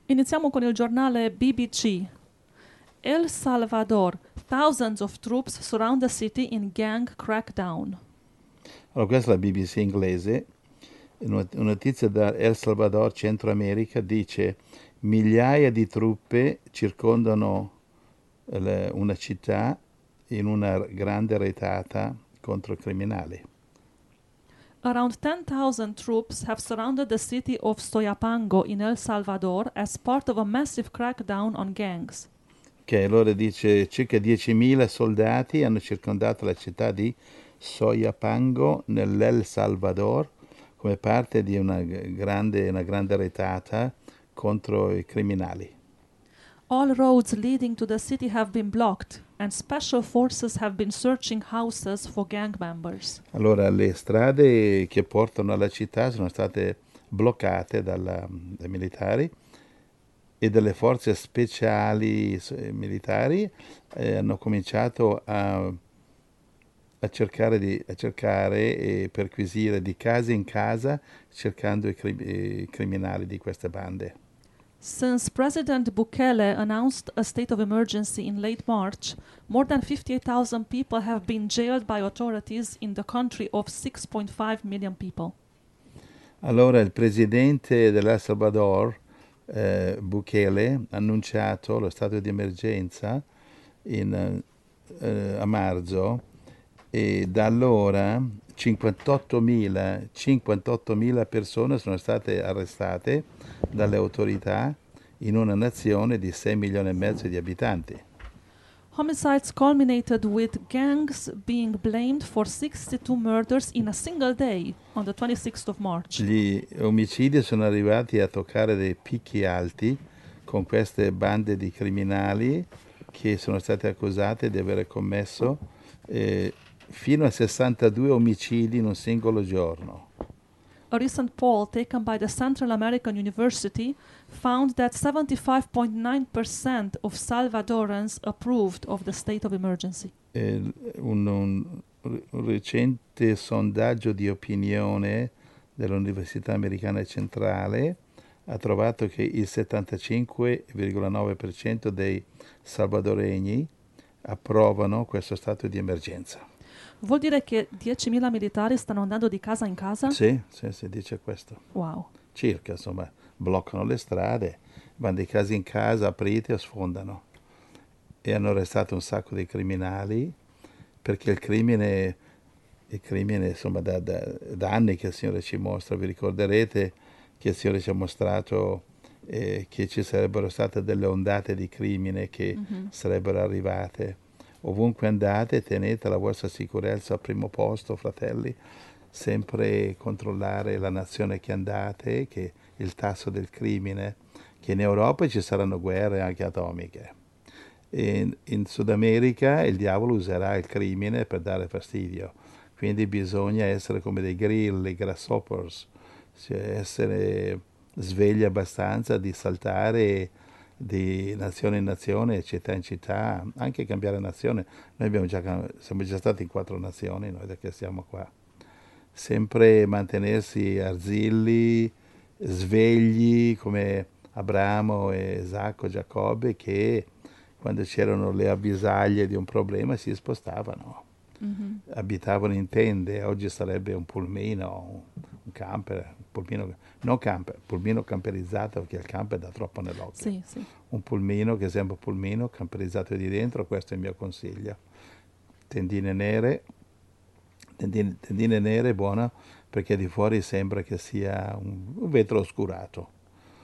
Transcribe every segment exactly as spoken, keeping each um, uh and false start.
Iniziamo con il giornale B B C. El Salvador. Thousands of troops surround the city in gang crackdown. Allora, questa è la B B C inglese. Una una notizia da El Salvador, Centro America, dice migliaia di truppe circondano le- una città in una grande retata contro i criminali. Around ten thousand troops have surrounded the city of Soyapango in El Salvador as part of a massive crackdown on gangs. Che allora dice circa diecimila soldati hanno circondato la città di Soyapango nell'El Salvador come parte di una g- grande, una grande retata contro i criminali. All roads leading to the city have been blocked, and special forces have been searching houses for gang members. Allora, le strade che portano alla città sono state bloccate dalla- dai militari e delle forze speciali s- militari eh, hanno cominciato a, a cercare, di, a cercare e perquisire di casa in casa cercando i, cri- i criminali di queste bande. Since President Bukele announced a state of emergency in late March, more than fifty-eight thousand people have been jailed by authorities in the country of six point five million people. Allora il presidente dell'El Salvador, eh, Bukele, ha annunciato lo stato di emergenza in, eh, a marzo e da allora cinquantottomila cinquantottomila persone sono state arrestate dalle autorità in una nazione di sei milioni e mezzo di abitanti. Homicides culminated with gangs being blamed for sixty-two murders in a single day on the twenty-sixth of March. Gli omicidi sono arrivati a toccare dei picchi alti con queste bande di criminali che sono state accusate di aver commesso eh, fino a sessantadue omicidi in un singolo giorno. A recent poll taken by the Central American University found that seventy-five point nine percent of Salvadorans approved of the state of emergency. Eh, un, un- un recente sondaggio di opinione dell'Università Americana Centrale ha trovato che il settantacinque virgola nove per cento dei salvadoregni approvano questo stato di emergenza. Vuol dire che diecimila militari stanno andando di casa in casa? Sì, sì, si dice questo. Wow. Circa, insomma, bloccano le strade, vanno di casa in casa, aprite e sfondano. E hanno arrestato un sacco di criminali perché il crimine, il crimine insomma, da, da, da anni che il Signore ci mostra, vi ricorderete che il Signore ci ha mostrato eh, che ci sarebbero state delle ondate di crimine che Mhm. sarebbero arrivate. Ovunque andate, tenete la vostra sicurezza al primo posto, fratelli, sempre controllare la nazione che andate, che il tasso del crimine, che in Europa ci saranno guerre anche atomiche. In, in Sud America il diavolo userà il crimine per dare fastidio, quindi bisogna essere come dei grilli, grasshoppers, cioè essere svegli abbastanza di saltare di nazione in nazione, città in città, anche cambiare nazione. Noi abbiamo già, siamo già stati in quattro nazioni, noi da che siamo qua. Sempre mantenersi arzilli, svegli come Abramo, Isacco, Giacobbe, che quando c'erano le avvisaglie di un problema si spostavano, Mhm. abitavano in tende, oggi sarebbe un pulmino, un, un camper, un pulmino, non camper, pulmino camperizzato perché il camper dà troppo nell'occhio. Sì, sì. Un pulmino che sembra pulmino camperizzato di dentro, questo è il mio consiglio. Tendine nere, tendine, tendine nere buona perché di fuori sembra che sia un, un vetro oscurato.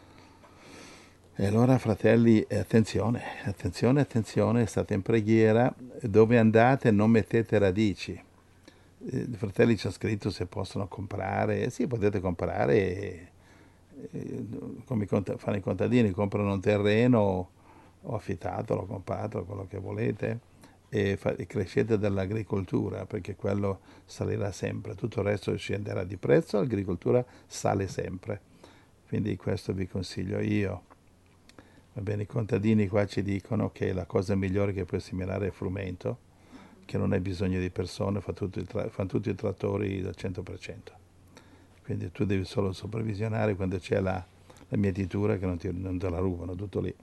E allora, fratelli, eh, attenzione, attenzione, attenzione, state in preghiera, dove andate non mettete radici. Eh, I fratelli ci hanno scritto se possono comprare, sì, potete comprare, eh, eh, come i cont- fanno i contadini, comprano un terreno o affittatelo, compratelo, quello che volete, e, fa- e crescete dall'agricoltura, perché quello salirà sempre, tutto il resto scenderà di prezzo, l'agricoltura sale sempre. Quindi questo vi consiglio io. Va bene, i contadini qua ci dicono che la cosa migliore che puoi seminare è il frumento, che non hai bisogno di persone, fa tutto il tra- fanno tutti i trattori al cento per cento. Quindi tu devi solo supervisionare quando c'è la, la mietitura che non, ti, non te la rubano, tutto lì.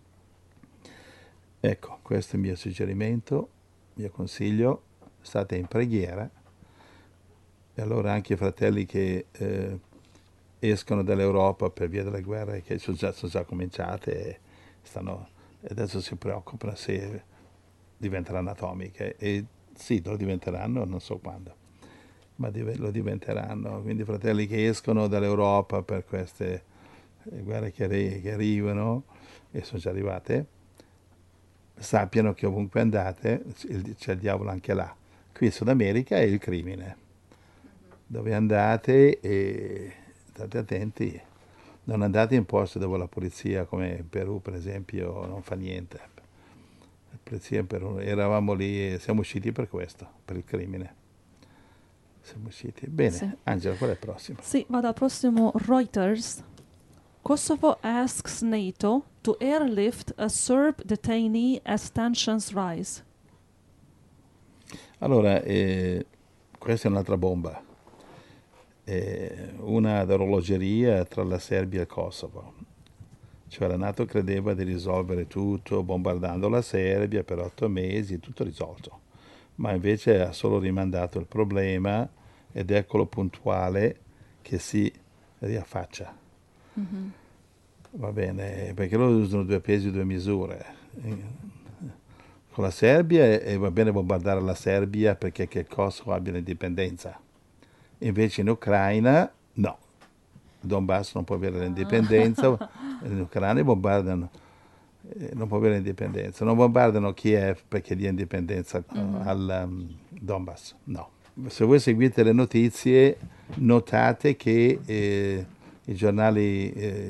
Ecco, questo è il mio suggerimento, il mio consiglio, state in preghiera. E allora anche i fratelli che eh, escono dall'Europa per via delle guerre che sono già, sono già cominciate e stanno, e adesso si preoccupano se diventeranno atomiche. E sì, lo diventeranno, non so quando, ma div- lo diventeranno. Quindi i fratelli che escono dall'Europa per queste guerre che, arri- che arrivano, e sono già arrivate, sappiano che ovunque andate c'è il diavolo anche là. Qui in Sud America è il crimine. Dove andate e state attenti, non andate in posti dove la polizia, come in Perù per esempio, non fa niente. La polizia in Perù, eravamo lì e siamo usciti per questo, per il crimine. Siamo usciti. Sì. Bene, Angela, qual è il prossimo? Sì, vado al prossimo. Reuters. Kosovo asks NATO to airlift a Serb detainee as tensions rise. Allora, eh, questa è un'altra bomba. Eh, una ad orologeria tra la Serbia e il Kosovo. Cioè la NATO credeva di risolvere tutto bombardando la Serbia per otto mesi, tutto risolto. Ma invece ha solo rimandato il problema ed eccolo puntuale che si riaffaccia. Mm-hmm. Va bene, perché loro usano due pesi, due misure. Con la Serbia e va bene bombardare la Serbia perché che il Kosovo abbia l'indipendenza. Invece in Ucraina no. Il Donbass non può avere l'indipendenza, in Ucraina bombardano, eh, non può avere l'indipendenza. Non bombardano Kiev perché dia indipendenza Mm-hmm. al um, Donbass, no. Se voi seguite le notizie, notate che eh, i giornali, eh,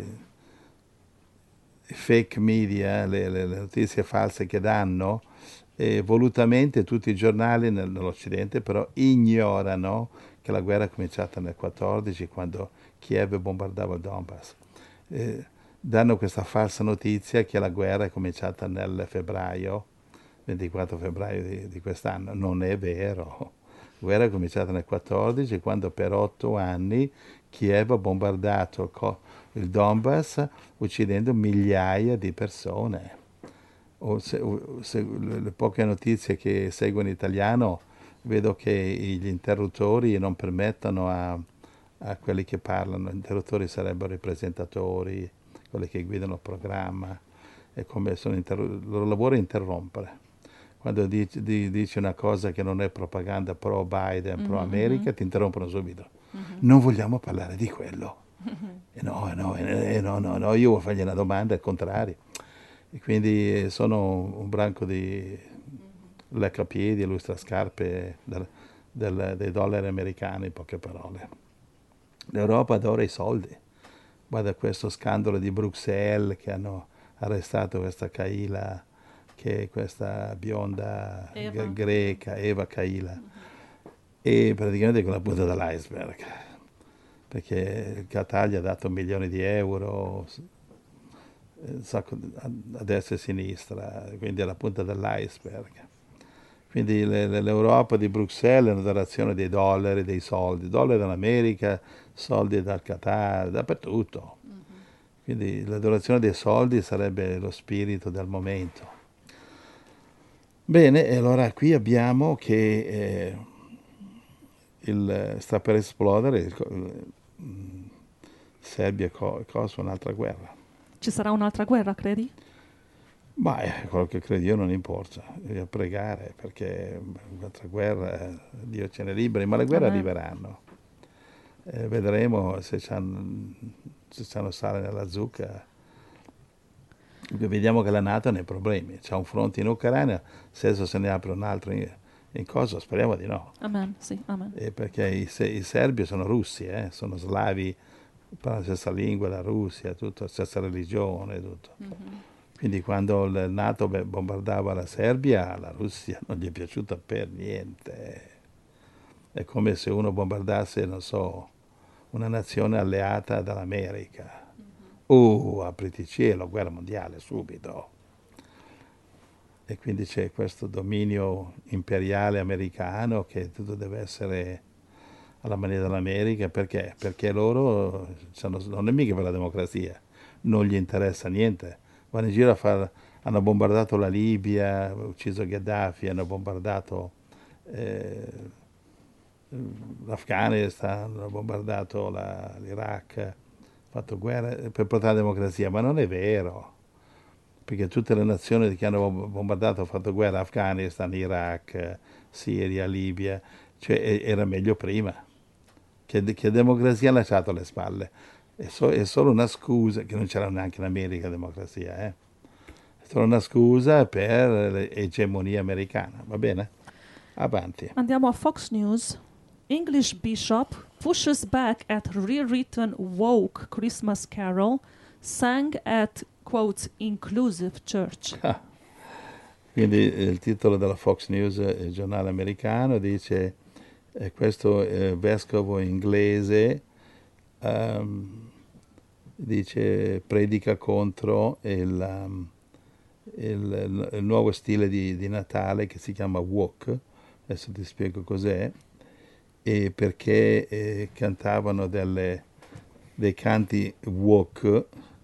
fake media, le, le, le notizie false che danno, eh, volutamente tutti i giornali nel, nell'Occidente però ignorano che la guerra è cominciata nel quattordici quando Kiev bombardava il Donbass. Eh, danno questa falsa notizia che la guerra è cominciata nel febbraio, ventiquattro febbraio di, di quest'anno. Non è vero. La guerra è cominciata nel quattordici quando per otto anni Kiev ha bombardato il, co- il Donbass uccidendo migliaia di persone. O se, o se, le poche notizie che seguo in italiano vedo che gli interruttori non permettono a, a quelli che parlano, gli interruttori sarebbero i presentatori, quelli che guidano il programma, è come sono interru- il loro lavoro è interrompere. Quando dici, di, dici una cosa che non è propaganda pro Biden, pro America, ti interrompono subito. Mm-hmm. Non vogliamo parlare di quello. E no, no, eh, no, no, no, io voglio fargli una domanda al contrario. E quindi sono un branco di leccapiedi e lustrascarpe del, del, dei dollari americani, in poche parole. L'Europa adora i soldi. Guarda questo scandalo di Bruxelles che hanno arrestato questa Kaila, che è questa bionda Eva. greca, Eva Kaila. Mm-hmm. E praticamente con la punta dell'iceberg, perché il Qatar gli ha dato milioni di euro a destra e a sinistra, quindi alla punta dell'iceberg. Quindi l'Europa di Bruxelles è una donazione dei dollari, dei soldi, dollari dall'America, soldi dal Qatar, dappertutto. Mm-hmm. Quindi la donazione dei soldi sarebbe lo spirito del momento. Bene, e allora qui abbiamo che eh, il, sta per esplodere il, il, Serbia e Kosovo, un'altra guerra. Ci sarà un'altra guerra, credi? Ma eh, quello che credo io non importa, devo pregare perché un'altra guerra, Dio ce ne liberi, ma le guerre Amen. Arriveranno. Eh, vedremo se c'hanno, se c'hanno sale nella zucca. Vediamo che la NATO ha nei problemi, c'è un fronte in Ucraina, se adesso se ne apre un altro in, in cosa, speriamo di no. Amen, sì, amen. Eh, perché i, i serbi sono russi, eh, sono slavi, parlano la stessa lingua, la Russia, tutto, la stessa religione, tutto. Mm-hmm. Quindi quando il NATO bombardava la Serbia, la Russia non gli è piaciuta per niente. È come se uno bombardasse, non so, una nazione alleata dall'America. Uh, apriti cielo, guerra mondiale, subito. E quindi c'è questo dominio imperiale americano che tutto deve essere alla maniera dell'America, perché? Perché loro sono- non è mica per la democrazia, non gli interessa niente. Vanno in giro a far, hanno bombardato la Libia, ucciso Gheddafi, hanno bombardato eh, l'Afghanistan, hanno bombardato la- l'Iraq, fatto guerra per portare la democrazia, ma non è vero, perché tutte le nazioni che hanno bombardato, fatto guerra, Afghanistan, Iraq, Siria, Libia, cioè e- era meglio prima, che, che democrazia ha lasciato alle spalle. È, so- è solo una scusa, che non c'era neanche in America democrazia, eh? È solo una scusa per l'egemonia americana, va bene? Avanti. Andiamo a Fox News. English bishop pushes back at rewritten woke Christmas carol sang at, quote, inclusive church. Ah, quindi eh, il titolo della Fox News, eh, il giornale americano, dice eh, questo eh, vescovo inglese ehm, dice predica contro il, um, il- il nuovo stile di, di Natale che si chiama woke. Adesso ti spiego cos'è. E perché eh, cantavano delle- dei canti woke,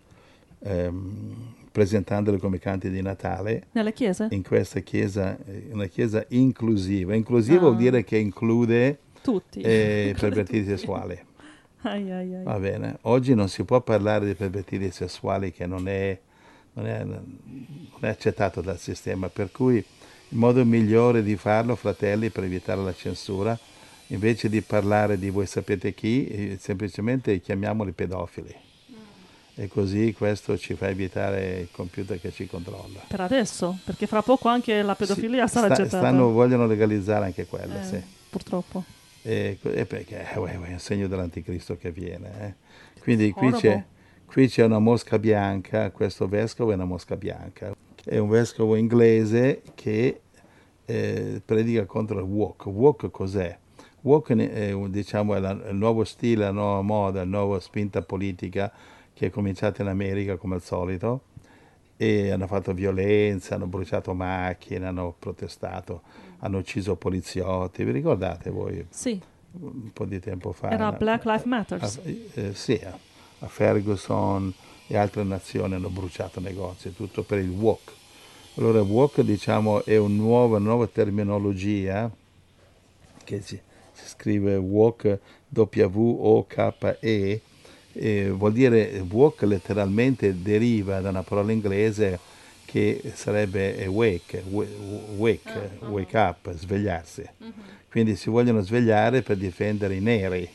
ehm, presentandoli come canti di Natale Nelle chiese? in questa chiesa, eh, una chiesa inclusiva. Inclusiva vuol Ah, dire che include tutti. eh, Include pervertiti tutti. sessuali. Ai ai ai. Va bene, oggi non si può parlare di pervertiti sessuali che non è, non è, non è accettato dal sistema, per cui il modo migliore di farlo, fratelli, per evitare la censura, invece di parlare di voi sapete chi, eh, semplicemente chiamiamoli pedofili. E così questo ci fa evitare il computer che ci controlla. Per adesso, perché fra poco anche la Sì, pedofilia sarà sta- gettata. stanno, vogliono legalizzare anche quella, Eh, sì. purtroppo. E, e perché eh, uè, uè, è un segno dell'anticristo che viene. eh. Quindi qui Horrible. c'è, qui c'è una mosca bianca, questo vescovo è una mosca bianca. È un vescovo inglese che eh, predica contro il woke. Woke cos'è? Woke è, un- diciamo, è la- il nuovo stile, la nuova moda, la nuova spinta politica che è cominciata in America come al solito e hanno fatto violenza, hanno bruciato macchine, hanno protestato, hanno ucciso poliziotti. Vi ricordate voi Sì, un po' di tempo fa? era na- Black Lives a- Matters. eh, sì, a, a Ferguson e altre nazioni hanno bruciato negozi, tutto per il woke. Allora, woke, diciamo, è un nuovo- una nuova terminologia che si, si scrive woke, W O K E, eh, vuol dire woke letteralmente deriva da una parola inglese che sarebbe wake, wa- wake, wake up, svegliarsi. Quindi si vogliono svegliare per difendere i neri.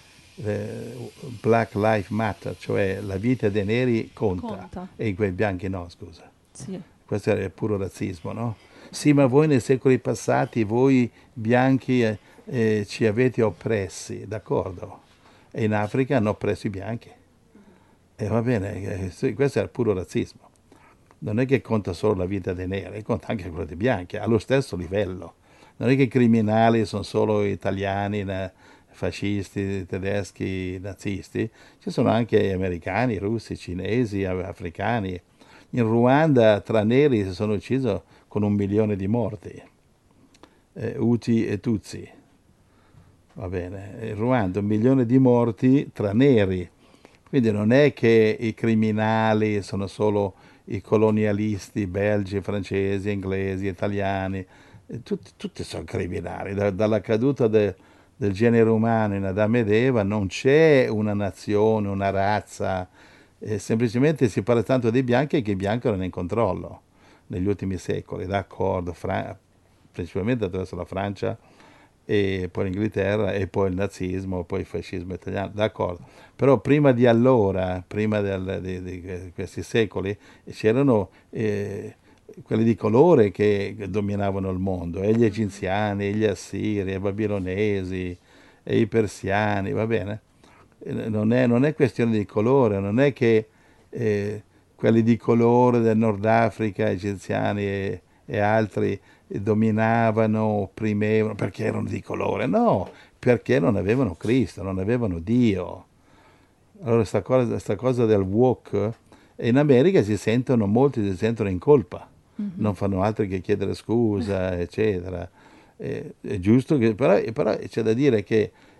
Eh, Black Lives Matter, cioè la vita dei neri conta, Conta. e quei bianchi no, scusa. Sì. Questo è puro razzismo, no? Sì, ma voi nei secoli passati, voi bianchi, eh, eh, ci avete oppressi, d'accordo? E in Africa hanno oppresso i bianchi. E va bene, eh, sì, questo è il puro razzismo. Non è che conta solo la vita dei neri, conta anche quella dei bianchi, allo stesso livello. Non è che i criminali sono solo italiani, na- fascisti, tedeschi, nazisti, ci sono anche americani, russi, cinesi, af- africani. In Ruanda tra neri si sono uccisi con un milione di morti, eh, Huti e Tutsi. Va bene, in Ruanda un milione di morti tra neri. Quindi non è che i criminali sono solo i colonialisti belgi, francesi, inglesi, italiani. Eh, Tutti, tutti sono criminali. Da- dalla caduta de- del genere umano in Adamo ed Eva non c'è una nazione, una razza. Eh, semplicemente si parla tanto dei bianchi che i bianchi erano in controllo negli ultimi secoli, d'accordo, Fra- principalmente attraverso la Francia e poi l'Inghilterra e poi il nazismo, poi il fascismo italiano, d'accordo. Però prima di allora, prima del- di, di questi secoli, c'erano eh, quelli di colore che dominavano il mondo, e gli egiziani, e gli assiri, e i babilonesi, e i persiani, va bene? Eh, Non è, non è questione di colore, non è che eh, quelli di colore del Nord Africa, egiziani e, e altri, eh, dominavano, opprimevano perché erano di colore, no, perché non avevano Cristo, non avevano Dio. Allora sta cosa, sta cosa del woke, eh, in America si sentono, molti si sentono in colpa, non fanno altro che chiedere scusa, eccetera. Eh, è giusto che, però, però c'è da dire che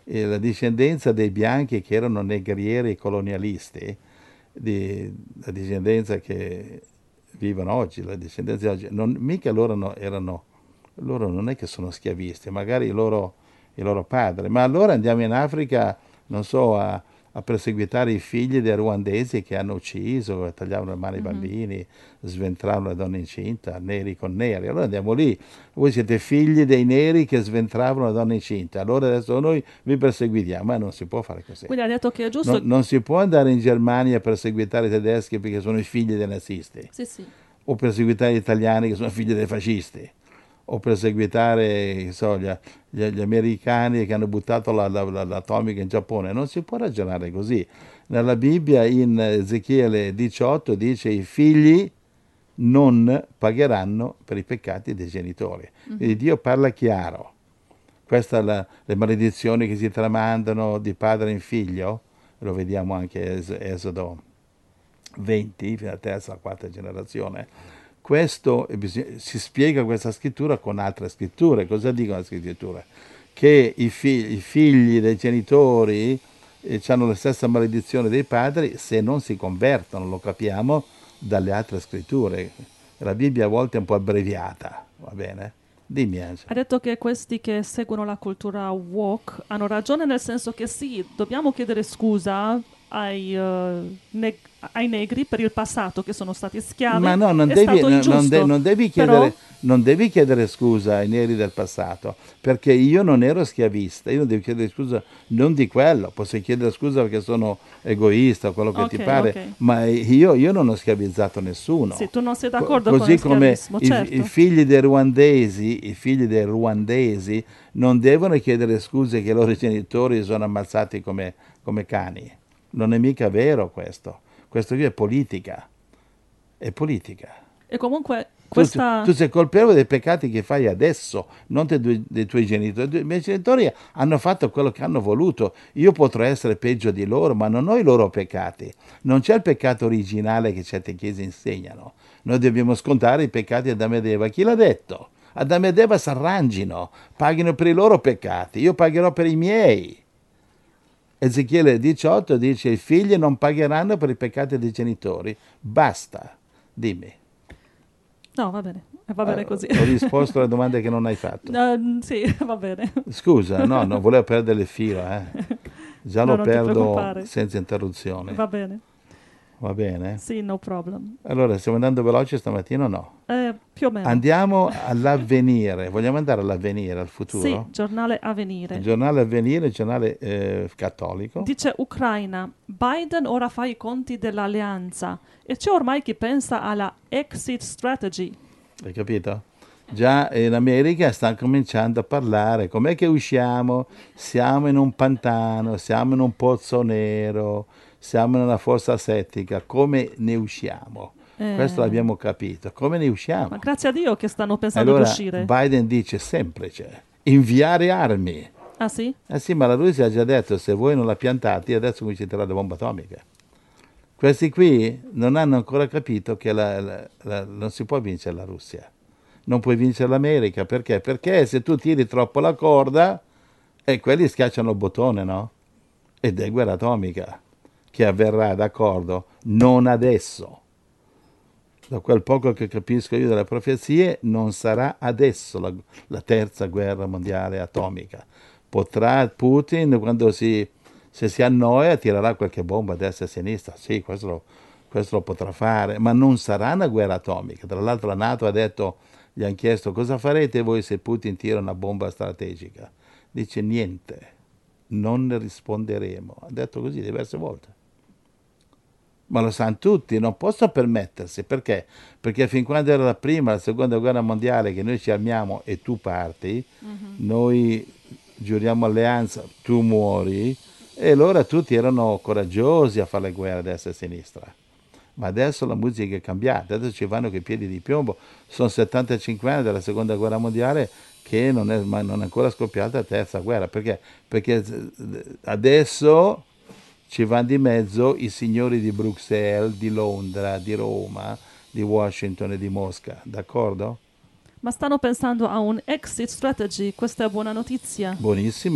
eh, la discendenza dei bianchi che erano negrieri e colonialisti, di, la discendenza che vivono oggi, la discendenza di oggi, non, mica loro no- erano, loro non è che sono schiavisti, magari i loro, i loro padri, ma allora andiamo in Africa, non so, a, a perseguitare i figli dei ruandesi che hanno ucciso, tagliavano le mani ai Mhm. bambini, sventravano le donne incinta, neri con neri. Allora andiamo lì, voi siete figli dei neri che sventravano le donne incinte, allora adesso noi vi perseguitiamo, ma non si può fare così. Quindi ha detto che è Non, giusto. non si può andare in Germania a perseguitare i tedeschi perché sono i figli dei nazisti, Sì, sì. o perseguitare gli italiani che sono figli dei fascisti, o perseguitare che so, gli, gli- gli americani che hanno buttato la- la- la- l'atomica in Giappone. Non si può ragionare così. Nella Bibbia, in Ezechiele diciotto, dice i figli non pagheranno per i peccati dei genitori. Quindi Mhm. Dio parla chiaro. Queste sono le maledizioni che si tramandano di padre in figlio, lo vediamo anche in Es- Esodo venti, fino alla terza, alla quarta generazione. Questo, e bisog- si spiega questa scrittura con altre scritture. Cosa dicono le scritture? Che i, fi- i figli dei genitori eh, hanno la stessa maledizione dei padri se non si convertono, lo capiamo dalle altre scritture. La Bibbia a volte è un po' abbreviata, va bene? Dimmi Ha Angela. detto che questi che seguono la cultura woke hanno ragione nel senso che sì, dobbiamo chiedere scusa ai, eh, neg- ai negri per il passato che sono stati schiavi, Ma no, non è devi, stato no- non de- ingiusto, non devi però chiedere, non devi chiedere scusa ai neri del passato, perché io non ero schiavista, io non devo chiedere scusa non di quello, posso chiedere scusa perché sono egoista o quello che ti ok, pare, ok. ma io, io non ho schiavizzato Sì, nessuno. tu non sei Co- d'accordo con così il come schiavismo, i, i certo. figli dei ruandesi, i figli dei ruandesi non devono chiedere scuse che i loro genitori sono ammazzati come, come cani. Non è mica vero questo. Questo qui è politica. È politica. E comunque Tu, tu- questa. tu sei colpevole dei peccati che fai adesso, non dei, due- dei tuoi genitori. I miei genitori hanno fatto quello che hanno voluto. Io potrò essere peggio di loro, ma non ho i loro peccati. Non c'è il peccato originale che certe chiese insegnano. Noi dobbiamo scontare i peccati di Adamo ed Eva. Chi l'ha detto? Adamo ed Eva si arrangino, paghino per i loro peccati. Io pagherò per i miei. Ezechiele diciotto dice: i figli non pagheranno per i peccati dei genitori. Basta. Dimmi. No, va bene, va Eh, bene così. ho risposto alle domande che non hai fatto. Eh, sì, va bene. Scusa, no, non volevo perdere il filo, eh. Già No, lo non ti perdo preoccupare. senza interruzioni. Va bene. Va bene? Sì, no problem. Allora, stiamo andando veloce stamattina o no? Eh, più o meno. Andiamo all'avvenire. Vogliamo andare all'avvenire, al Sì, futuro? giornale Il Avvenire. giornale Avvenire, il giornale eh, cattolico. Dice Ucraina, Biden ora fa i conti dell'alleanza e c'è ormai chi pensa alla exit strategy. Hai capito? Già in America stanno cominciando a parlare. Com'è che usciamo? Siamo in un pantano, siamo in un pozzo nero, siamo nella fossa settica. Come ne usciamo? Questo Eh, l'abbiamo capito. Come ne ma usciamo? grazie a Dio che stanno pensando di Allora uscire. Biden dice semplice, inviare armi. Ah sì? Eh sì, ma la Russia ha già detto, se voi non la piantate, adesso comincerà le bombe atomiche. Questi qui non hanno ancora capito che la- la- la- non si può vincere la Russia. Non puoi vincere l'America, perché? Perché se tu tiri troppo la corda, e quelli schiacciano il bottone, no? Ed è guerra atomica, che avverrà, d'accordo, non adesso. Da quel poco che capisco io delle profezie, non sarà adesso la, la terza guerra mondiale atomica. Potrà Putin, quando si, se si annoia, tirerà qualche bomba a destra e a sinistra. Sì, questo lo, questo lo potrà fare, ma non sarà una guerra atomica. Tra l'altro la NATO ha detto, gli hanno chiesto cosa farete voi se Putin tira una bomba strategica. Dice niente, non ne risponderemo. Ha detto così diverse volte. Ma lo sanno tutti, non possono permettersi, perché? Perché fin quando era la prima e la seconda guerra mondiale che noi ci armiamo e tu parti, Mhm. noi giuriamo alleanza, tu muori, e allora tutti erano coraggiosi a fare le guerre a destra e a sinistra. Ma adesso la musica è cambiata, adesso ci vanno coi piedi di piombo, sono settantacinque anni dalla seconda guerra mondiale che non è, ma non è ancora scoppiata la terza guerra, perché? Perché adesso ci vanno di mezzo i signori di Bruxelles, di Londra, di Roma, di Washington e di Mosca, d'accordo? Ma stanno pensando a un exit strategy, questa è buona notizia. Buonissima.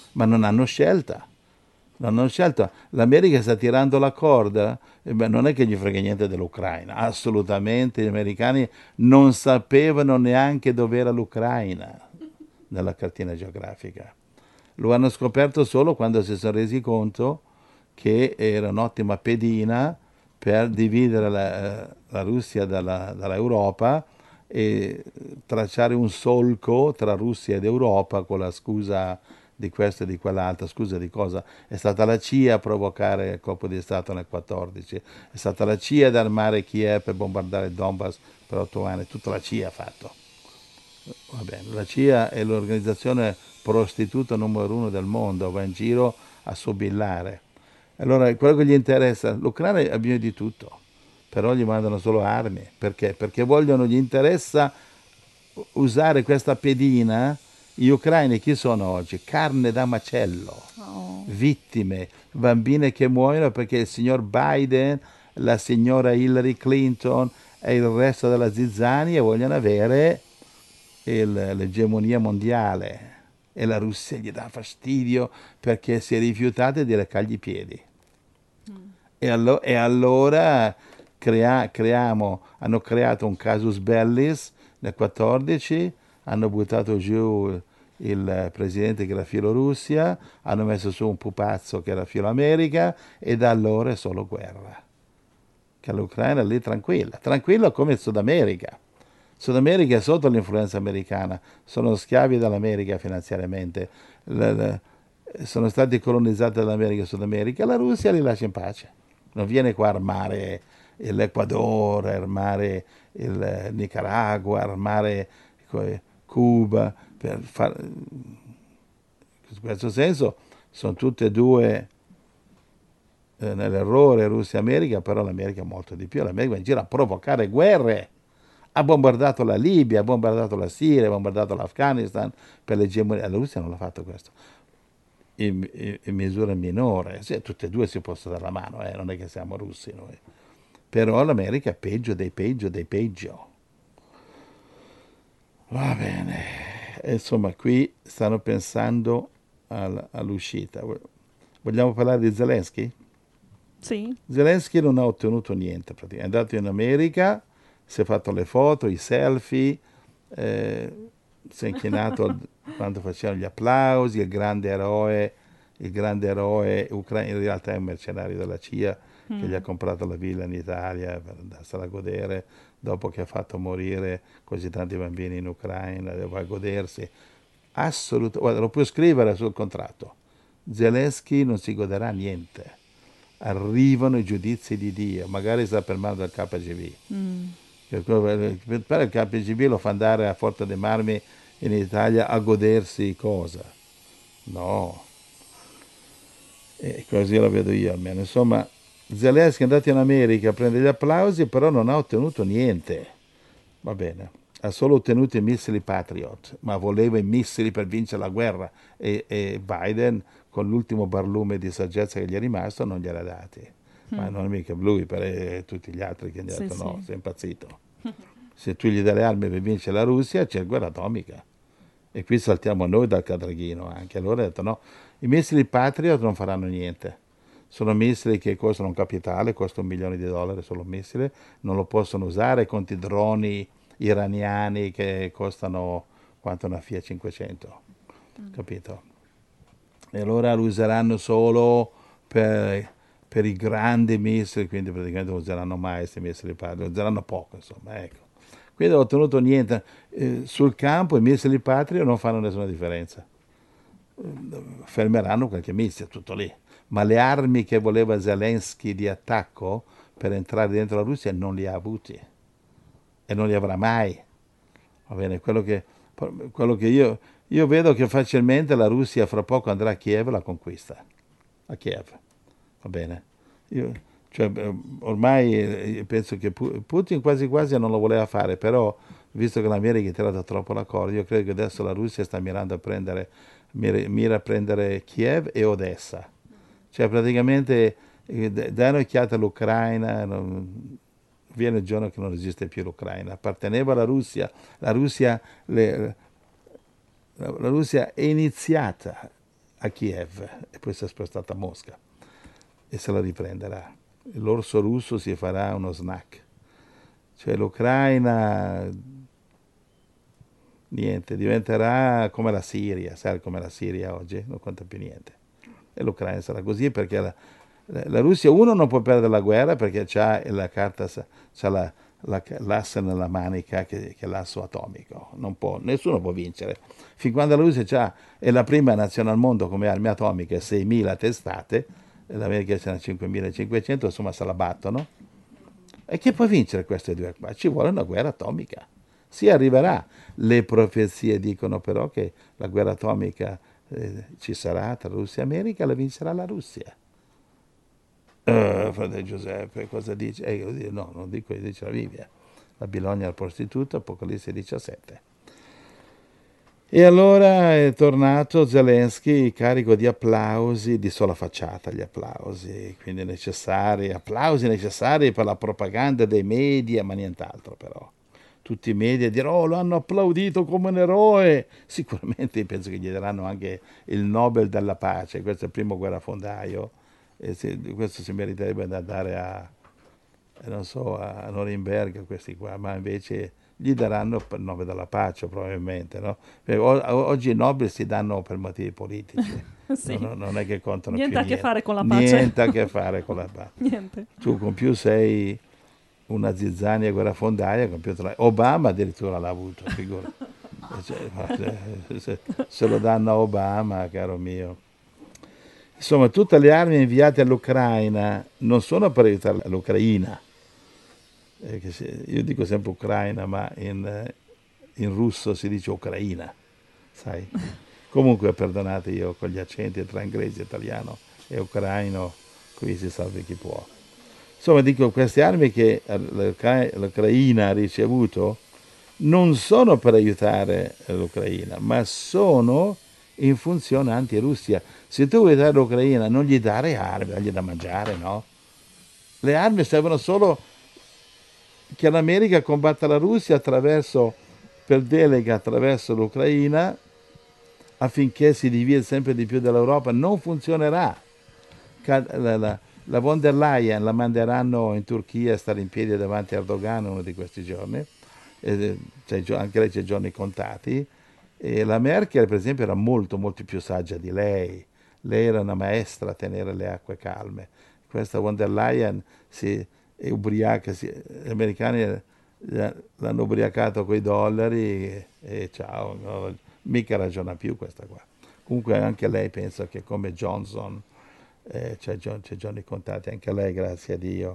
ma non hanno scelta. Non hanno scelta. L'America sta tirando la corda, e beh, non è che gli frega niente dell'Ucraina, assolutamente. Gli americani non sapevano neanche dove era l'Ucraina nella cartina geografica. Lo hanno scoperto solo quando si sono resi conto che era un'ottima pedina per dividere la, la Russia dalla, dall'Europa e tracciare un solco tra Russia ed Europa con la scusa di questo e di quell'altra. Scusa di cosa? È stata la C I A a provocare il colpo di Stato nel quattordici, è stata la C I A ad armare Kiev per bombardare il Donbass per otto anni, tutta la C I A ha fatto. Va bene, la C I A è l'organizzazione prostituta numero uno del mondo, va in giro a sobillare. Allora, quello che gli interessa, l'Ucraina ha bisogno di tutto, però gli mandano solo armi. Perché? Perché vogliono, gli interessa usare questa pedina. Gli ucraini chi sono oggi? Carne da macello, Oh. vittime, bambine che muoiono perché il signor Biden, la signora Hillary Clinton e il resto della zizzania vogliono avere il- l'egemonia mondiale. E la Russia gli dà fastidio perché si è rifiutata di leccargli i piedi. E, allo- e allora crea- creiamo, hanno creato un casus bellis nel quattordici, hanno buttato giù il presidente che era Fielorussia, hanno messo su un pupazzo che era Filo-America e da allora è solo guerra. Che l'Ucraina è lì tranquilla, tranquilla come il Sud America. Sud America è sotto l'influenza americana, sono schiavi dall'America finanziariamente, Le- le- sono stati colonizzati dall'America e Sud America, la Russia li lascia in pace. Non viene qua a armare l'Ecuador, armare il Nicaragua, armare co- Cuba. Per far... In questo senso sono tutte e due eh, nell'errore Russia e America, però l'America molto di più. L'America va in giro a provocare guerre. Ha bombardato la Libia, ha bombardato la Siria, ha bombardato l'Afghanistan per l'egemonia. La Russia non l'ha fatto questo. In, in- in misura minore. Sì, tutte e due si possono dare la mano, eh, non è che siamo russi noi. Però l'America è peggio dei peggio dei peggio. Va bene. E insomma, qui stanno pensando al- all'uscita. Vogliamo parlare di Zelensky? Sì. Zelensky non ha ottenuto niente, praticamente. È andato in America, si è fatto le foto, i selfie, eh, si è inchinato al- quando facevano gli applausi, il grande eroe, il grande eroe ucraino, in realtà è un mercenario della C I A che gli ha Mm. comprato la villa in Italia per andarsela a godere dopo che ha fatto morire così tanti bambini in Ucraina, deve godersi. Assolutamente, guarda, lo puoi scrivere sul contratto. Zelensky non si goderà niente. Arrivano i giudizi di Dio, magari sta per mano del K G B. Mm. Che quello- Per il K G B lo fa andare a Forte dei Marmi in Italia a godersi cosa? No, e così la vedo io almeno. Insomma, Zelensky è andato in America a prendere gli applausi, però non ha ottenuto niente. Va bene, ha solo ottenuto i missili Patriot, ma voleva i missili per vincere la guerra e, e Biden, con l'ultimo barlume di saggezza che gli è rimasto, non gliel'ha dati. Ma Mm. non è mica lui, per eh, tutti gli altri che gli hanno Sì, detto no, sì. sei impazzito. Se tu gli dai le armi per vincere la Russia, c'è guerra atomica. E qui saltiamo noi dal cadraghino anche. Allora ha detto no, i missili Patriot non faranno niente. Sono missili che costano un capitale, costano milioni di dollari solo un missile, non lo possono usare contro i droni iraniani che costano quanto una Fiat cinquecento, capito? E allora lo useranno solo per, per i grandi missili, quindi praticamente non useranno mai questi missili Patriot, lo useranno poco, insomma, ecco. Quindi non ho ottenuto niente. Eh, sul campo i missili Patriot non fanno nessuna differenza. Fermeranno qualche missile, tutto lì. Ma le armi che voleva Zelensky di attacco per entrare dentro la Russia non li ha avuti e non li avrà mai. Va bene, quello che, quello che io, io vedo che facilmente la Russia fra poco andrà a Kiev e la conquista. A Kiev, va bene. Io, cioè, eh, ormai eh, penso che Pu- Putin quasi quasi non lo voleva fare, però visto che l'America ha tirato troppo la corda, io credo che adesso la Russia sta mirando a prendere, mira, mira a prendere Kiev e Odessa. Cioè praticamente eh, d- dai un'occhiata all'Ucraina, non- viene il giorno che non esiste più l'Ucraina, apparteneva alla Russia, la Russia, le- la la Russia è iniziata a Kiev e poi si è spostata a Mosca e se la riprenderà. L'orso russo si farà uno snack. Cioè l'Ucraina, niente, diventerà come la Siria, sai come la Siria oggi, non conta più niente. E l'Ucraina sarà così perché la, la Russia, uno, non può perdere la guerra perché c'ha la carta, c'ha la, la, l'asse nella manica che, che è l'asso atomico, non può, nessuno può vincere. Fin quando la Russia c'ha, è la prima nazione al mondo come armi atomiche, seimila testate, e l'America ce n'ha cinquemilacinquecento, insomma se la battono. E chi può vincere queste due qua? Ci vuole una guerra atomica. Si arriverà. Le profezie dicono però che la guerra atomica eh, ci sarà tra Russia e America, la vincerà la Russia. Uh, frate Giuseppe, cosa dice? Eh, io dico, no, non dico, dice la Bibbia. La Babilonia al prostituto, Apocalisse diciassette. E allora è tornato Zelensky carico di applausi, di sola facciata gli applausi, quindi necessari, applausi necessari per la propaganda dei media, ma nient'altro però. Tutti i media diranno, oh, lo hanno applaudito come un eroe. Sicuramente penso che gli daranno anche il Nobel della pace, questo è il primo guerrafondaio, e se, questo si meriterebbe da dare a, non so, a Norimberga, questi qua, ma invece gli daranno il Nobel della pace probabilmente, no? Oggi i Nobel si danno per motivi politici, sì. non, non è che contano niente più a che niente. fare con la pace. Niente a che fare con la pace. Niente. Tu con più sei una zizzania guerrafondaia, con più tra... Obama addirittura l'ha avuto, figura. Se, se lo danno a Obama, caro mio. Insomma, tutte le armi inviate all'Ucraina non sono per aiutare l'Ucraina. Eh, si, io dico sempre Ucraina, ma in, in russo si dice Ucraina, sai? Comunque, perdonate, io con gli accenti tra inglese, italiano e ucraino, qui si salvi chi può. Insomma, dico, queste armi che l'Ucraina ha ricevuto non sono per aiutare l'Ucraina, ma sono in funzione anti-Russia. Se tu vuoi aiutare l'Ucraina, non gli dare armi, dagli da mangiare, no? Le armi servono solo che l'America combatta la Russia attraverso, per delega attraverso l'Ucraina, affinché si divide sempre di più dall'Europa. Non funzionerà. La, la, la von der Leyen la manderanno in Turchia a stare in piedi davanti a Erdogan uno di questi giorni, e, cioè, anche lei c'è giorni contati, e la Merkel per esempio era molto molto più saggia di lei, lei era una maestra a tenere le acque calme. Questa von der Leyen si è ubriaca, si, gli americani l'hanno ubriacato coi dollari e, e ciao, no, mica ragiona più questa qua. Comunque anche lei pensa che come Johnson, eh, c'è, c'è giorni contati, anche lei, grazie a Dio.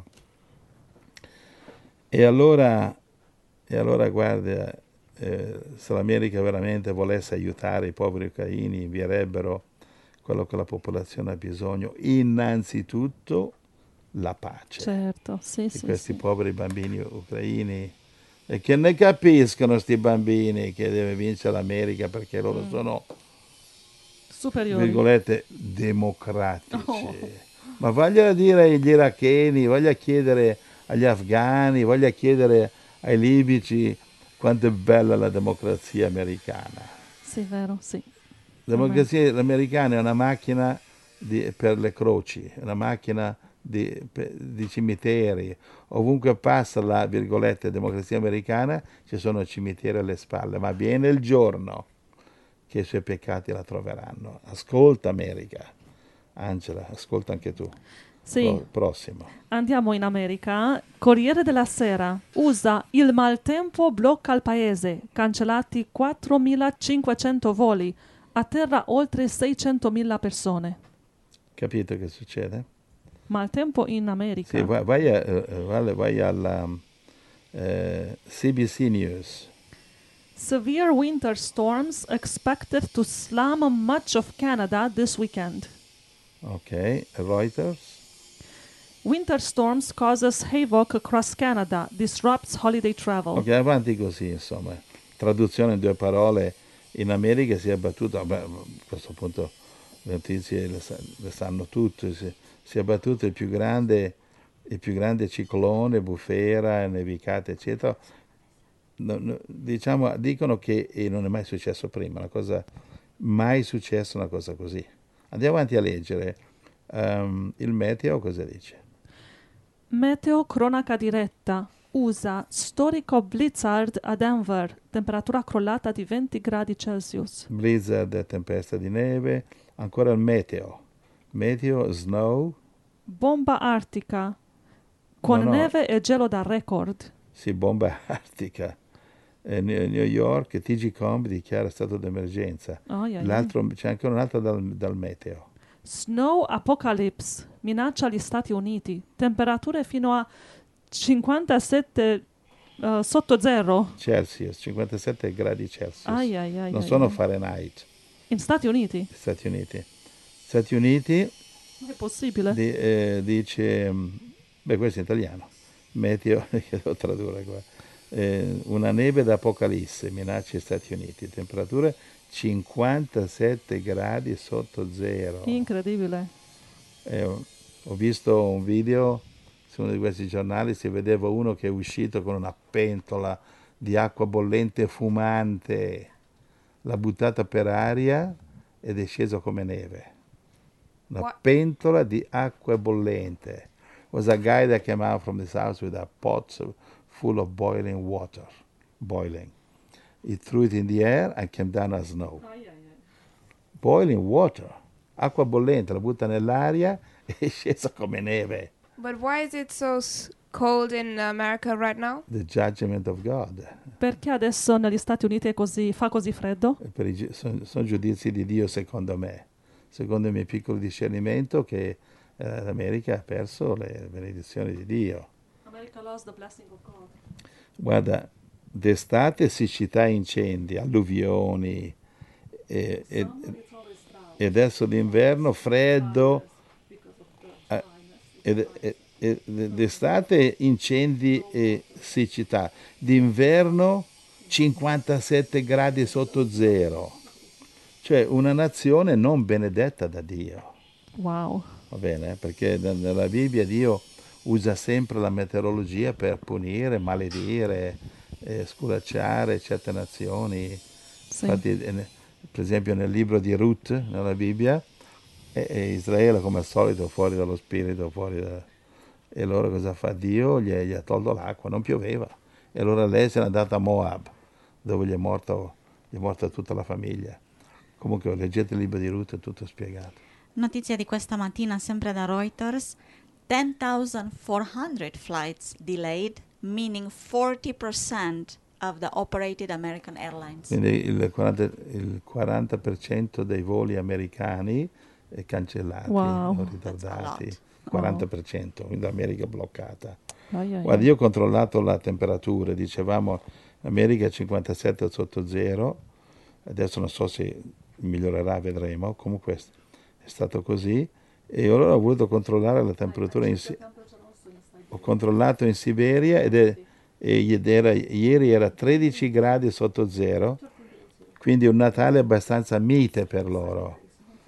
E allora, e allora guarda, eh, se l'America veramente volesse aiutare i poveri ucraini, invierebbero quello che la popolazione ha bisogno, innanzitutto la pace. Certo, sì, di sì, questi sì. poveri bambini ucraini, e che ne capiscono questi bambini che deve vincere l'America perché loro Mm. sono, Superiori. virgolette, democratici. Oh. Ma voglio dire agli iracheni, voglio chiedere agli afghani, voglio chiedere ai libici quanto è bella la democrazia americana. Sì, vero, sì. La democrazia americana è una macchina di, per le croci, una macchina di, di cimiteri. Ovunque passa la, virgolette, democrazia americana, ci sono cimiteri alle spalle, ma viene il giorno che i suoi peccati la troveranno. Ascolta America. Angela, ascolta anche tu. Sì. Pro, prossimo. Andiamo in America. Corriere della Sera. U S A, il maltempo blocca il paese. Cancellati quattromilacinquecento voli. A terra oltre seicentomila persone. Capito che succede? Maltempo in America. Sì, vai, vai, a, vai alla uh, C B C News. Severe winter storms expected to slam much of Canada this weekend. Ok, Reuters. Winter storms causes havoc across Canada, disrupts holiday travel. Ok, avanti così, insomma. Traduzione in due parole. In America si è abbattuto, beh, a questo punto le notizie le, le sanno tutte, si, si è abbattuto il più grande, il più grande ciclone, bufera, nevicate, eccetera. No, no, diciamo, dicono che non è mai successo prima, una cosa, mai successa una cosa così. Andiamo avanti a leggere. Um, il meteo cosa dice? Meteo cronaca diretta. U S A, storico blizzard a Denver, temperatura crollata di venti gradi Celsius. Blizzard, tempesta di neve. Ancora il meteo. Meteo, snow. Bomba artica, con No, no. neve e gelo da record. Sì, bomba artica. Eh, New New York, T G Com dichiara stato d'emergenza. Oh, yeah, yeah. L'altro, c'è anche un altro dal, dal meteo. Snow apocalypse, minaccia gli Stati Uniti. Temperature fino a cinquantasette uh, sotto zero. Celsius, cinquantasette gradi Celsius. Ai, ai, ai, non ai, sono ai. Fahrenheit. In Stati Uniti? Stati Uniti. Stati Uniti È possibile? di, eh, dice, beh questo è italiano, meteo, che devo tradurre qua, eh, una neve d'apocalisse, minaccia gli Stati Uniti, temperature cinquantasette gradi sotto zero. Incredibile. Eh, ho visto un video su uno di questi giornali, si vedeva uno che è uscito con una pentola di acqua bollente fumante, l'ha buttata per aria ed è sceso come neve. Una What? pentola di acqua bollente. Was a guy that came out from his house with a pot full of boiling water, boiling. He threw it in the air and came down as snow. Boiling water, acqua bollente, la butta nell'aria e è scesa come neve. But why is it so s- cold in America right now? The judgment of God. Perché adesso negli Stati Uniti è così, fa così freddo? Per i gi- sono, sono giudizi di Dio secondo me, secondo il mio piccolo discernimento che eh, l'America ha perso le benedizioni di Dio. America lost the blessing of God. Guarda, d'estate siccità e incendi, alluvioni e, e, e adesso d'inverno freddo eh, ed- e- e- d'estate incendi e siccità, d'inverno cinquantasette gradi sotto zero, cioè una nazione non benedetta da Dio, Wow. va bene? Perché ne- nella Bibbia Dio usa sempre la meteorologia per punire, maledire, eh, sculacciare certe nazioni. Sì. Infatti, eh, ne- per esempio nel libro di Ruth, nella Bibbia, è, è Israele come al solito fuori dallo spirito, fuori da... e allora cosa fa? Dio gli, gli ha tolto l'acqua, non pioveva. E allora lei se n'è andata a Moab, dove gli è, morto, gli è morta tutta la famiglia. Comunque leggete il libro di Ruth, è tutto spiegato. Notizia di questa mattina, sempre da Reuters, ten thousand four hundred flights delayed, meaning forty percent of the operated American airlines. Quindi il quaranta, il quaranta per cento dei voli americani è cancellati, Wow. o That's a ritardati, lot. quaranta per cento, quindi l'America bloccata. Ai, ai, Guarda, ai. io ho controllato la temperatura, dicevamo America cinquantasette sotto zero, adesso non so se migliorerà, vedremo, comunque è stato così. E allora ho voluto controllare la temperatura in Si- ho controllato in Siberia ed, è, ed era, ieri era tredici gradi sotto zero, quindi un Natale abbastanza mite per loro.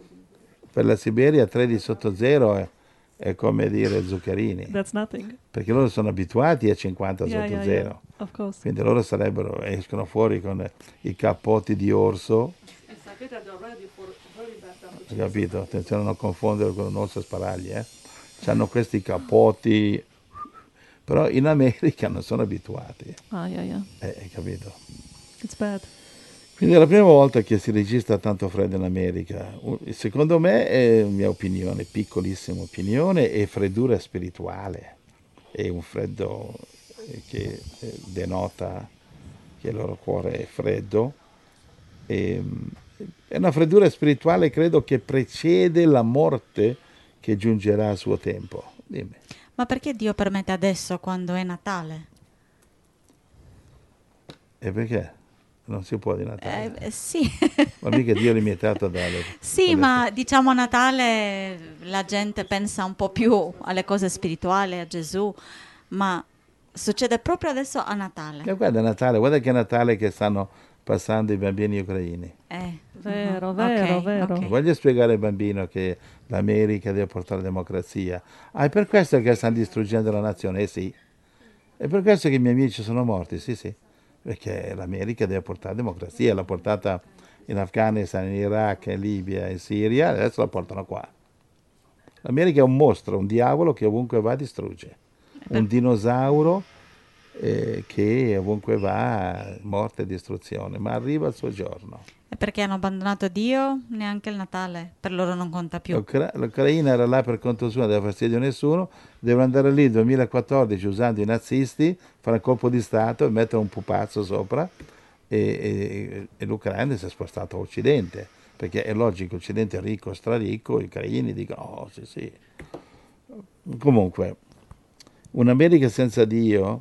Per la Siberia tredici sotto zero è, è come dire zuccherini, That's nothing. perché loro sono abituati a cinquanta Yeah, sotto yeah, zero. yeah. Of course. Quindi loro sarebbero, escono fuori con i cappotti di orso, hai capito? Attenzione a non confondere con un orso a sparagli, eh? Hanno questi cappotti, però in America non sono abituati, Ah, yeah, yeah. eh, hai capito? It's bad. Quindi è la prima volta che si registra tanto freddo in America. U- Secondo me, è mia opinione, piccolissima opinione, è freddura spirituale. È un freddo eh, che eh, denota che il loro cuore è freddo. E, mm, è una freddura spirituale, credo, che precede la morte che giungerà a suo tempo. Dimmi. Ma perché Dio permette adesso quando è Natale? E perché? Non si può di Natale. Eh, eh, sì, Ma mica Dio è limitato dalle... sì, dalle- ma diciamo a Natale la gente pensa un po' più alle cose spirituali, a Gesù, ma succede proprio adesso a Natale. E guarda Natale, guarda che Natale che stanno passando i bambini ucraini. Eh, Vero, mhm, vero, ok, vero. ok. Voglio spiegare al bambino che l'America deve portare democrazia. Ah, è per questo che stanno distruggendo la nazione? Eh sì. È per questo che i miei amici sono morti? Sì, sì. Perché l'America deve portare democrazia, l'ha portata in Afghanistan, in Iraq, in Libia, in Siria, adesso la portano qua. L'America è un mostro, un diavolo che ovunque va distrugge, un dinosauro eh, che ovunque va morte e distruzione, ma arriva il suo giorno. E perché hanno abbandonato Dio, neanche il Natale per loro non conta più. L'Ucra- L'Ucraina era là per conto suo, non dava fastidio a nessuno, devono andare lì nel duemilaquattordici usando i nazisti, fare un colpo di Stato e mettere un pupazzo sopra e, e- e l'Ucraina si è spostata a Occidente, perché è logico, Occidente è ricco, straricco, gli ucraini dicono oh sì sì. Comunque, un'America senza Dio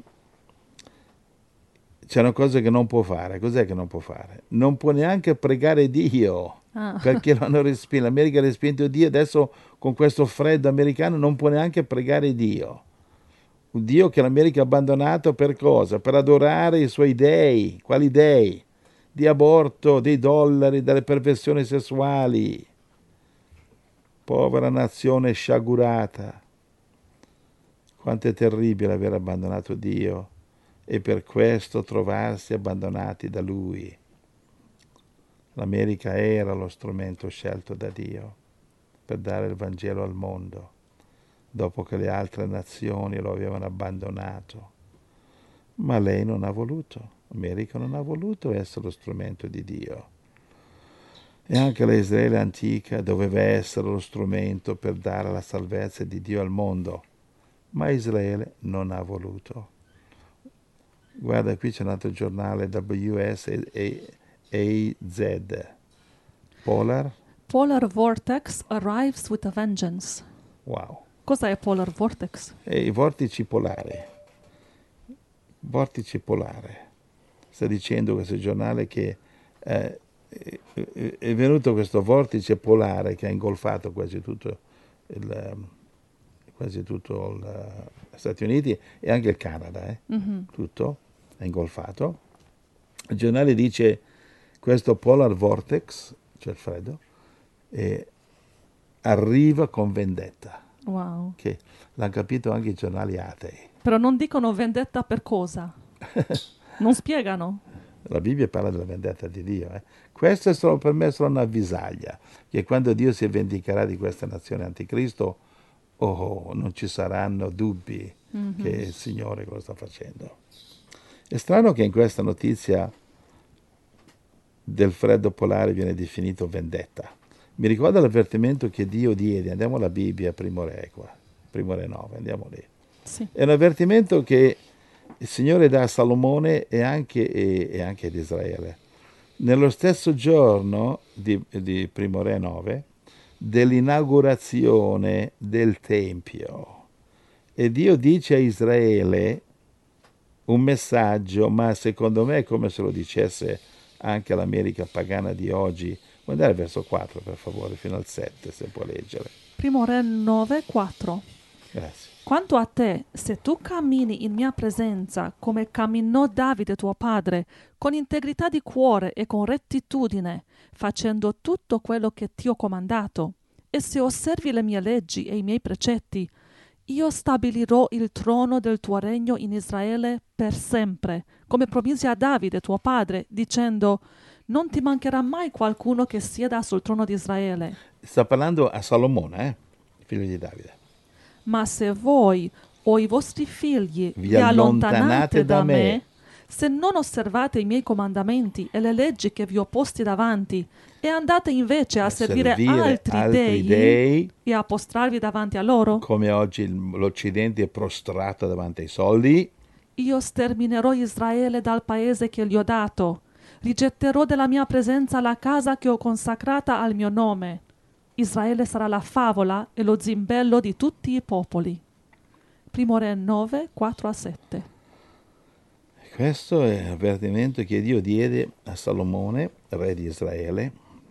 c'è una cosa che non può fare. Cos'è che non può fare? Non può neanche pregare Dio, Ah. perché lo hanno respinto. L'America ha respinto Dio, adesso con questo freddo americano non può neanche pregare Dio. Un Dio che l'America ha abbandonato per cosa? Per adorare i suoi dei. Quali dei? Di aborto, dei dollari, delle perversioni sessuali. Povera nazione sciagurata. Quanto è terribile aver abbandonato Dio e per questo trovarsi abbandonati da Lui. L'America era lo strumento scelto da Dio per dare il Vangelo al mondo, dopo che le altre nazioni lo avevano abbandonato. Ma lei non ha voluto, l'America non ha voluto essere lo strumento di Dio. E anche l'Israele antica doveva essere lo strumento per dare la salvezza di Dio al mondo, ma Israele non ha voluto. Guarda, qui c'è un altro giornale, W S A Z, Polar, Polar vortex arrives with a vengeance. wow, Cos'è Polar vortex? e i vortici polari, vortice polare, sta dicendo questo giornale che eh, è- è venuto questo vortice polare che ha ingolfato quasi tutto il, quasi tutto il- gli Stati Uniti e anche il Canada, eh? Mhm. Tutto è ingolfato. Il giornale dice questo polar vortex, cioè il freddo, eh, arriva con vendetta, Wow. che l'hanno capito anche i giornali atei. Però non dicono vendetta per cosa? Non spiegano. La Bibbia parla della vendetta di Dio. Eh. Questo è solo, per me è solo una avvisaglia, che quando Dio si vendicherà di questa nazione anticristo, oh, non ci saranno dubbi Mhm. che il Signore lo sta facendo. È strano che in questa notizia del freddo polare viene definito vendetta. Mi ricorda l'avvertimento che Dio diede, andiamo alla Bibbia, primo re qua, primo re nove, andiamo lì. Sì. È un avvertimento che il Signore dà a Salomone e anche, e, e anche ad Israele. Nello stesso giorno di, di primo re nove, dell'inaugurazione del Tempio. E Dio dice a Israele un messaggio, ma secondo me è come se lo dicesse anche all'America pagana di oggi. Vuoi andare verso quattro, per favore, fino al sette, se può leggere. Primo Re nove, quattro. Grazie. Quanto a te, se tu cammini in mia presenza come camminò Davide tuo padre, con integrità di cuore e con rettitudine, facendo tutto quello che ti ho comandato, e se osservi le mie leggi e i miei precetti, io stabilirò il trono del tuo regno in Israele per sempre, come promisi a Davide tuo padre, dicendo: non ti mancherà mai qualcuno che sieda sul trono di Israele. Sta parlando a Salomone, eh? Figlio di Davide. Ma se voi o i vostri figli Vi vi, allontanate allontanate da da me, me, se non osservate i miei comandamenti e le leggi che vi ho posti davanti, e andate invece a, a servire, servire altri, altri dei, dei, e a postrarvi davanti a loro, come oggi il- l'Occidente è prostrato davanti ai soldi, io sterminerò Israele dal paese che gli ho dato. Rigetterò della mia presenza la casa che ho consacrata al mio nome. Israele sarà la favola e lo zimbello di tutti i popoli. Primo Re nove, quattro a sette. questo è l'avvertimento che Dio diede a Salomone, re di Israele,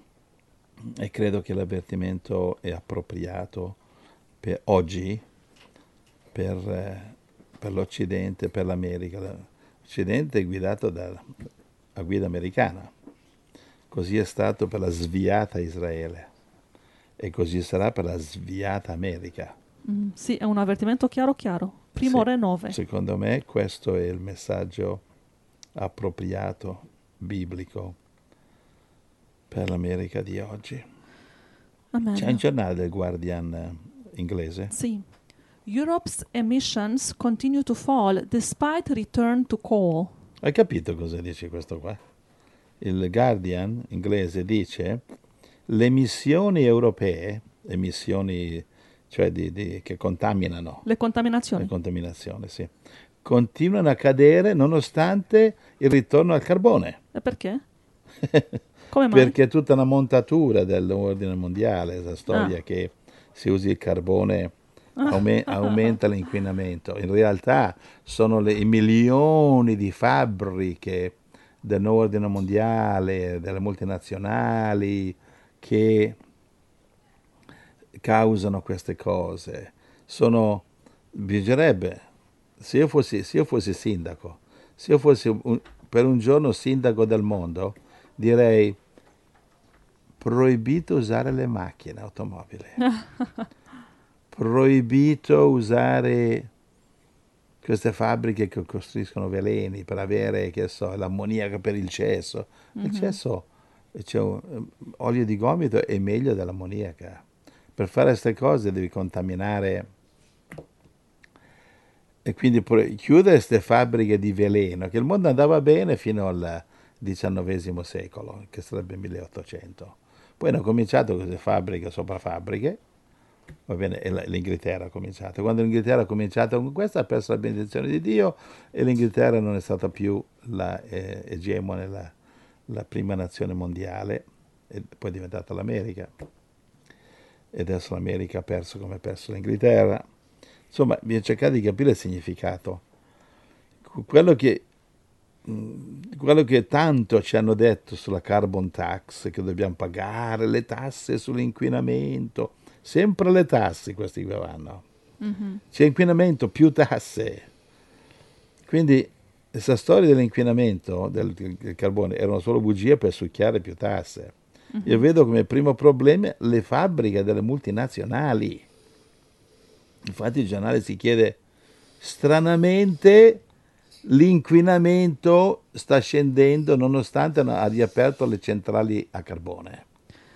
e credo che l'avvertimento è appropriato per oggi, per, eh, per l'Occidente, per l'America. L'Occidente è guidato da, a guida americana, così è stato per la sviata Israele e così sarà per la sviata America. Mm, sì, è un avvertimento chiaro chiaro. Primo Sì, Re nove. secondo me questo è il messaggio appropriato, biblico, per l'America di oggi. Amen. C'è un giornale del Guardian eh, inglese? Sì. Europe's emissions continue to fall despite return to coal. Hai capito cosa dice questo qua? Il Guardian inglese dice le emissioni europee, emissioni cioè di, di, che contaminano, Le contaminazioni. le contaminazioni, sì, continuano a cadere nonostante il ritorno al carbone. E perché? Come mai? Perché è tutta una montatura dell'ordine mondiale, la storia Ah. che si usi il carbone aume- aumenta l'inquinamento. In realtà sono le, i milioni di fabbriche dell'ordine mondiale, delle multinazionali, che causano queste cose. Sono, bisognerebbe, se io fossi, se io fossi sindaco, se io fossi un- per un giorno sindaco del mondo, direi proibito usare le macchine automobili, proibito usare queste fabbriche che costruiscono veleni per avere, che so, l'ammoniaco per il cesso. Il cesso, c'è un, olio di gomito è meglio dell'ammoniaca. Per fare queste cose devi contaminare e quindi pro- chiudere queste fabbriche di veleno, che il mondo andava bene fino al diciannovesimo secolo, che sarebbe milleottocento. Poi hanno cominciato queste fabbriche sopra fabbriche, va bene, e la- l'Inghilterra ha cominciato. Quando l'Inghilterra ha cominciato con questo ha perso la benedizione di Dio e l'Inghilterra non è stata più la eh, egemone, la, la prima nazione mondiale, e poi è diventata l'America. E adesso l'America ha perso come ha perso l'Inghilterra. Insomma, bisogna cercare di capire il significato. Quello che, mh, quello che tanto ci hanno detto sulla carbon tax, che dobbiamo pagare le tasse sull'inquinamento, sempre le tasse questi qui vanno. Mhm. C'è inquinamento, più tasse. Quindi questa storia dell'inquinamento del, del carbone erano solo bugie per succhiare più tasse. Io vedo come primo problema le fabbriche delle multinazionali. Infatti il giornale si chiede, stranamente l'inquinamento sta scendendo nonostante ha riaperto le centrali a carbone.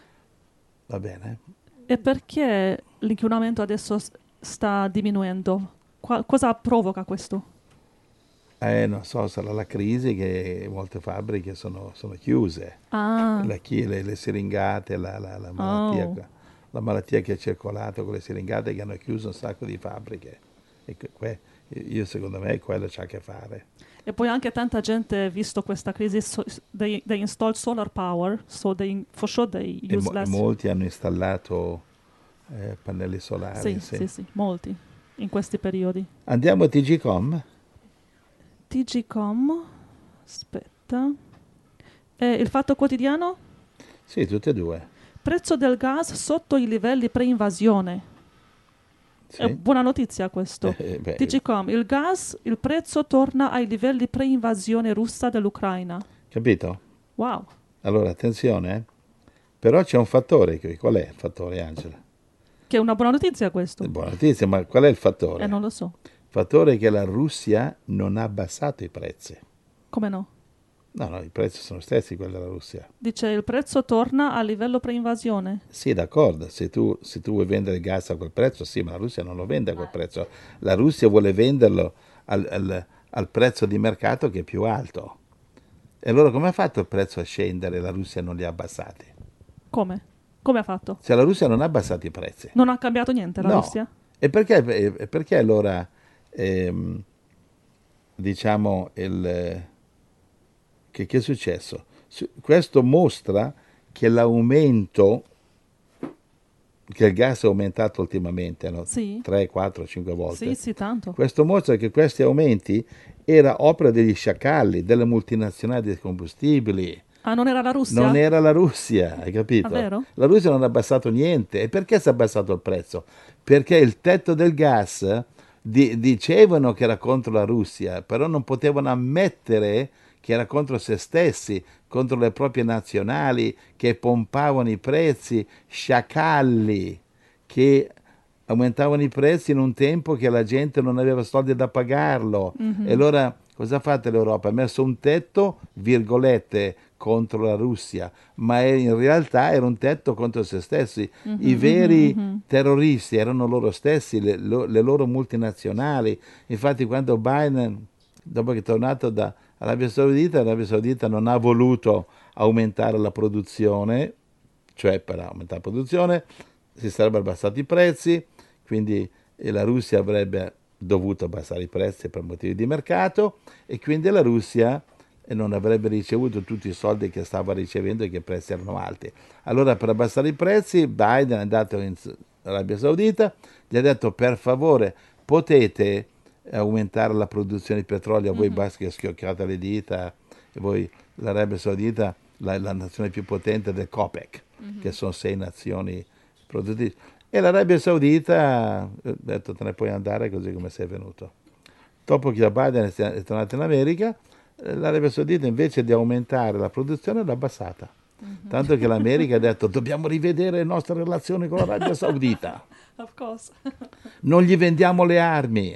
Va bene? E perché l'inquinamento adesso s- sta diminuendo? Qua- cosa provoca questo? Eh, non so, sarà la crisi che molte fabbriche sono, sono chiuse. Ah, La chi- le, le siringate, la, la- la malattia, Oh. la malattia che è circolato con le siringate che hanno chiuso un sacco di fabbriche. E que- que- io secondo me quello c'ha a che fare. e poi anche tanta gente, visto questa crisi, so- they, they installed solar power, so they, for sure they E, use mo- e less. molti hanno installato eh, pannelli Sì, solari. sì. sì, sì, molti in questi periodi. Andiamo a T G Com. T G Com, aspetta. E il Fatto Quotidiano? Sì, tutte e due. Prezzo del gas sotto i livelli pre-invasione. Sì. È buona notizia questo. Eh, beh, T G Com, il gas, il prezzo torna ai livelli pre-invasione russa dell'Ucraina. capito? Wow. Allora, attenzione, eh. Però c'è un fattore. qui. Qual è il fattore, Angela? Che è una buona notizia questo. Buona notizia, ma qual è il fattore? Eh, non lo so. Il fattore è che la Russia non ha abbassato i prezzi. Come no? No, no, i prezzi sono stessi quelli della Russia. Dice il prezzo torna a livello pre-invasione. Sì, d'accordo, se tu, se tu vuoi vendere il gas a quel prezzo, sì, ma la Russia non lo vende a quel prezzo. La Russia vuole venderlo al, al- al prezzo di mercato che è più alto. E allora come ha fatto il prezzo a scendere e la Russia non li ha abbassati? Come? Come ha fatto? Cioè la Russia non ha abbassato i prezzi. Non ha cambiato niente la No. Russia? E perché, e perché allora, ehm, diciamo, il, che, che è successo? Su- Questo mostra che l'aumento, che il gas è aumentato ultimamente, no? Sì. tre, quattro, cinque volte. Sì, sì, tanto. Questo mostra che questi aumenti era opera degli sciacalli, delle multinazionali dei combustibili. Ah, non era la Russia? Non era la Russia, hai capito? Ah, vero? La Russia non ha abbassato niente. E perché si è abbassato il prezzo? Perché il tetto del gas di- dicevano che era contro la Russia, però non potevano ammettere che era contro se stessi, contro le proprie nazionali che pompavano i prezzi, sciacalli che aumentavano i prezzi in un tempo che la gente non aveva soldi da pagarlo. Mhm. E allora Cosa ha fatto l'Europa? Ha messo un tetto, virgolette, contro la Russia, ma è- in realtà era un tetto contro se stessi. I veri terroristi erano loro stessi, le, lo- le loro multinazionali. Infatti quando Biden, dopo che è tornato da Arabia Saudita, l'Arabia Saudita non ha voluto aumentare la produzione, cioè per aumentare la produzione si sarebbero abbassati i prezzi, quindi eh, la Russia avrebbe dovuto abbassare i prezzi per motivi di mercato e quindi la Russia eh, non avrebbe ricevuto tutti i soldi che stava ricevendo e che i prezzi erano alti. Allora per abbassare i prezzi Biden è andato in S- Arabia Saudita, gli ha detto per favore potete aumentare la produzione di petrolio, a voi basta che schioccate le dita e voi l'Arabia Saudita la, la nazione più potente del COPEC, che sono sei nazioni produttrici. E l'Arabia Saudita ha detto te ne puoi andare così come sei venuto. Dopo che Biden è è tornato in America, eh, l'Arabia Saudita invece di aumentare la produzione l'ha abbassata. Tanto che l'America ha detto dobbiamo rivedere le nostre relazioni con l'Arabia Saudita, Of course. non gli vendiamo le armi.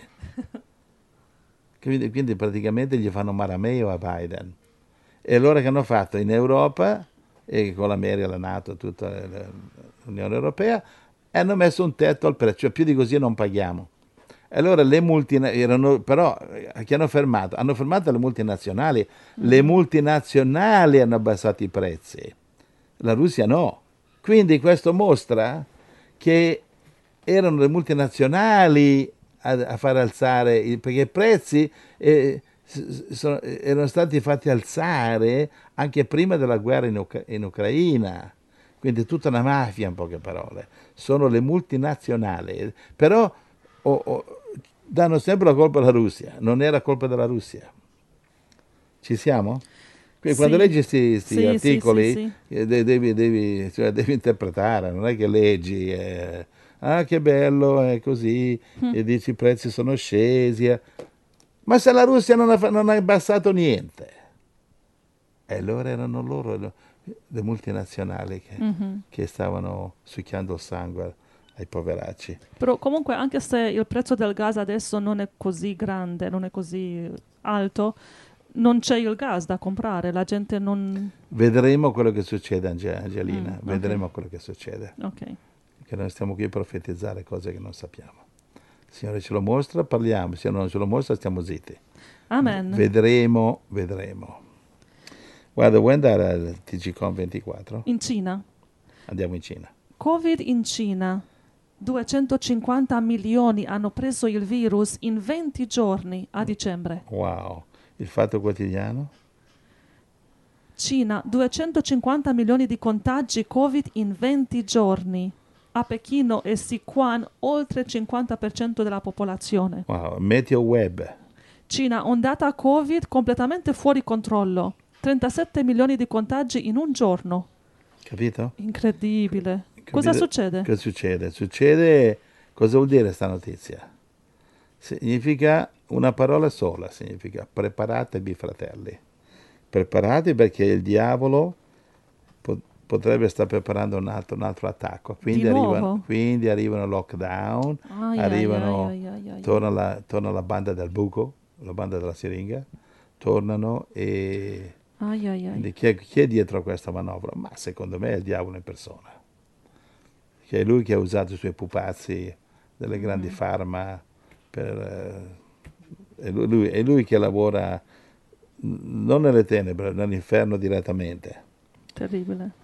Quindi, quindi praticamente gli fanno marameo a Biden. E allora che hanno fatto in Europa, e con l'America, la NATO, tutta l'Unione Europea, hanno messo un tetto al prezzo, cioè più di così non paghiamo. E allora le multinazionali, però eh, che hanno fermato? Hanno fermato le multinazionali, le multinazionali hanno abbassato i prezzi, la Russia no. Quindi questo mostra che erano le multinazionali a, a far alzare, i- perché i prezzi eh, s- sono- erano stati fatti alzare anche prima della guerra in, Uc- in Ucraina. Quindi tutta una mafia, in poche parole. Sono le multinazionali. Però o- o- danno sempre la colpa alla Russia. Non era colpa della Russia. Ci siamo? Quindi quando Sì. leggi questi Sì, sì, articoli sì, eh, de- devi, devi- cioè, devi interpretare, non è che leggi, eh, ah che bello, è così, e dici i prezzi sono scesi. eh. Ma se la Russia non ha, fa- non ha abbassato niente, e allora erano loro le, le multinazionali che, che stavano succhiando il sangue ai poveracci. Però comunque anche se il prezzo del gas adesso non è così grande, non è così alto, non c'è il gas da comprare, la gente non... Vedremo quello che succede, Ange- Angelina, Mm, ok. vedremo quello che succede. Ok. Che noi stiamo qui a profetizzare cose che non sappiamo. Il Signore ce lo mostra, parliamo, se non ce lo mostra stiamo zitti. Amen. Vedremo, vedremo. Guarda, vuoi andare al T G Com ventiquattro? In Cina. Andiamo in Cina. Covid in Cina. duecentocinquanta milioni hanno preso il virus in venti giorni a dicembre. Wow. Il Fatto Quotidiano? Cina, duecentocinquanta milioni di contagi Covid in venti giorni. A Pechino e Sichuan oltre il cinquanta per cento della popolazione. Wow. Meteo Web? Cina, ondata Covid completamente fuori controllo. trentasette milioni di contagi in un giorno. Capito? Incredibile. Cosa Capito? succede? Cosa succede? Succede, cosa vuol dire sta notizia? Significa una parola sola, significa preparatevi fratelli. Preparati perché il diavolo po- potrebbe stare preparando un altro, un altro attacco. Quindi Di nuovo? arrivano, quindi arrivano lockdown, Ai, arrivano, ai, ai, ai, ai, torna, la, torna la banda del buco, la banda della siringa, tornano e... ai, ai, ai. Quindi chi è, chi è dietro a questa manovra? Ma secondo me è il diavolo in persona. Che è lui che ha usato i suoi pupazzi delle grandi farma per... eh, è, lui, lui- è lui che lavora n- non nelle tenebre, nell'inferno direttamente. Terribile.